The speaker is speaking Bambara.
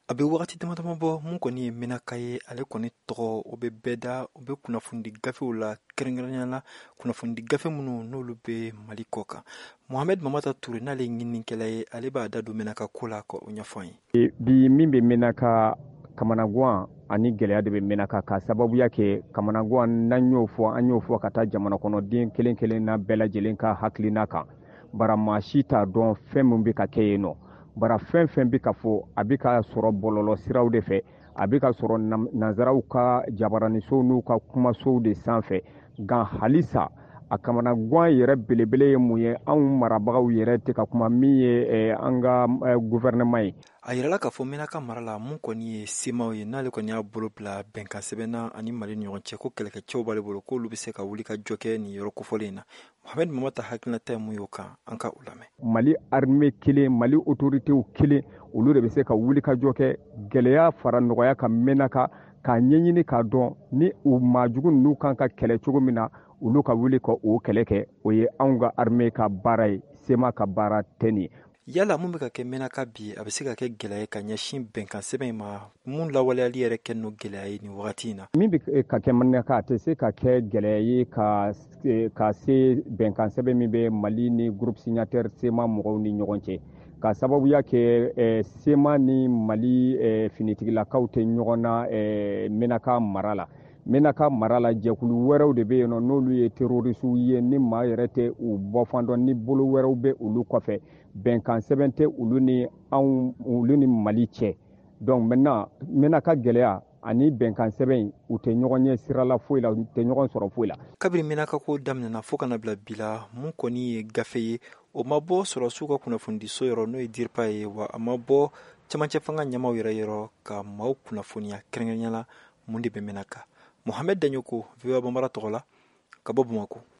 A bɛ wagati damadama bɔ mun kɔni ye Menaka ye ale kɔni tɔgɔ o bɛ bɛɛ da o bɛ kunnafoni gafew la kɛrɛnkɛrɛnnenya la kunnafoni gafe minnu n'olu bɛ Mali kɔ kan. Mohamed Mamata Ture n'ale ye ɲininikɛla ye ale b'a da don Menaka ko la ka o ɲɛfɔ an ye. Bi min bɛ Menaka kamanagan ani gɛlɛya de bɛ Menaka ka sababuya kɛ kamanagan n'an y'o fɔ ka taa jamana kɔnɔden kelen kelen na bɛɛ lajɛlen ka hakilina kan. Bara maa si t'a dɔn fɛn min bɛ ka kɛ yen nɔ. Bara fɛn fɛn bɛ ka fɔ a bɛ ka sɔrɔ bɔlɔlɔ siraw de fɛ, a bɛ ka sɔrɔ nanzaraw ka jabaranisow n'u ka kumasow de sanfɛ. Nka halisa a kamanagan yɛrɛ belebele ye mun ye anw marabagaw yɛrɛ tɛ ka kuma min ye an ka gouvernement ye. A yirala k'a fɔ Menaka mara la mun kɔni ye semaw ye n'ale kɔni y'a bolo bila bɛnkan sɛbɛnna ani Mali ni ɲɔgɔn cɛ ko kɛlɛkɛcɛw b'ale bolo k'olu bɛ se ka wuli ka jɔ kɛ nin yɔrɔ kofɔlen in na. Mohamed Mamata hakilinata ye mun y'o kan an ka o lamɛn. Mali armée kelen, Mali autoritéw kelen, olu de bɛ se ka wuli ka jɔ kɛ gɛlɛya fara nɔgɔya ka Menaka k'a ɲɛɲini k'a dɔn ni u maajugu ninnu kan ka kɛlɛ cogo min na olu ka wuli ka o kɛlɛ kɛ. O ye anw ka armée ka baara ye, sema ka baara tɛ nin ye. Yala mun bɛ ka kɛ Menaka bi a bɛ se ka kɛ gɛlɛya ye ka ɲɛsin bɛnkan sɛbɛn in ma mun lawaleyali yɛrɛ kɛ n'o gɛlɛya ye nin wagati in na. Min bɛ ka kɛ Menaka a tɛ se ka kɛ gɛlɛya ye ka se bɛnkan sɛbɛn min bɛ Mali ni groupe signataire sema mɔgɔw ni ɲɔgɔn cɛ. Ka sababuya kɛ sema ni Mali finitigilakaw tɛ ɲɔgɔn na Menaka mara la. Menaka mara la jɛkulu wɛrɛw de bɛ yen nɔ n'olu ye terrorisiw ye ni maa yɛrɛ tɛ u bɔfan dɔn ni bolo wɛrɛw bɛ olu kɔfɛ. Bɛnkan sɛbɛn tɛ olu ni Mali cɛ. Donc maintenant Menaka gɛlɛya ani bɛnkan sɛbɛn u tɛ ɲɔgɔn ɲɛ sira la foyi la, u tɛ ɲɔgɔn sɔrɔ foyi la. Kabiri Menaka ko daminɛna fo kana bila bi la mun kɔni ye gafe ye o ma bɔ sɔrɔsiw ka kunnafonidiso yɔrɔ n'o ye DIRPA ye wa a ma bɔ cɛmancɛ fanga ɲɛmaw yɛrɛ yɔrɔ ka maaw kunnafoniya kɛrɛnkɛrɛnnenya la mun de bɛ Menaka. Mohamed Daɲoko, VOA Bambara tɔgɔ la, ka bɔ Bamako.